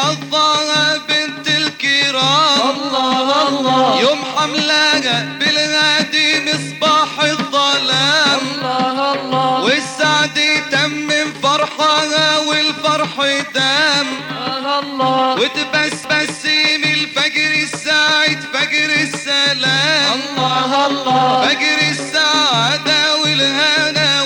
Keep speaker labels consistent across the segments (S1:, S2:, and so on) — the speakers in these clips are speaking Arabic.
S1: حظها بنت الكرام،
S2: الله الله
S1: يوم حملها بالهادي مصباح الظلام،
S2: الله الله
S1: والسعد تمم فرحها والفرح دام،
S2: الله
S1: وتبسم الفجر الساعد فجر السلام،
S2: الله الله
S1: فجر السعادة والهنا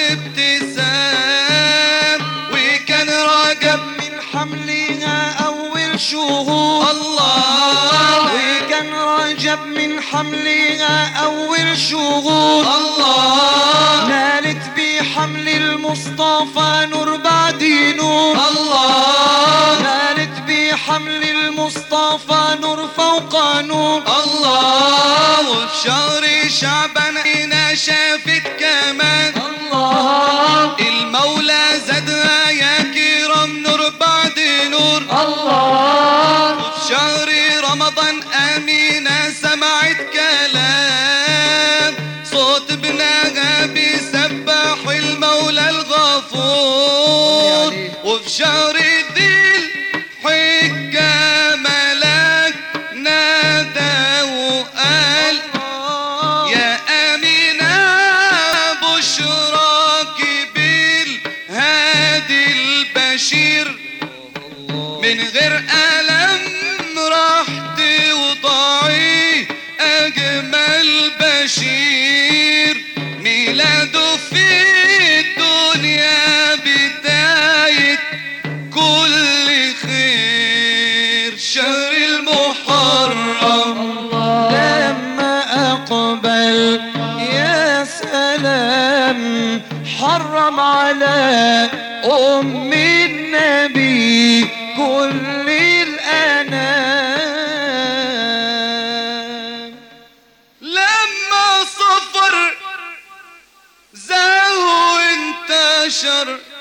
S1: والابتسام، وكان رجب
S2: من حملها أول شهور
S1: الله،
S2: وكان رجب من حملها أول شهور
S1: الله،
S2: نالت بحمل المصطفى نور بعد نور
S1: الله،
S2: نالت بحمل المصطفى نور فوق نور
S1: الله، وفي شهر شعبان هنا شافت كمان
S2: الله
S1: المولى زادها يا كرام نور بعد نور،
S2: الله
S1: وفي شهر رمضان أمينة سمعت كلام صوت ابنها بيسبح المولى الغفور، وفي شهر ذي الحجة ملاك نادى وقال يا أمينة بشراك بالهادي البشير، من غير ألم راح توضعي أجمل بشير، ميلاده في الدنيا بداية كل خير، شهر المحرم
S2: لما أقبل يا سلام حرم على أم النبي كل الأنام،
S1: لما صفر زاهو انتشر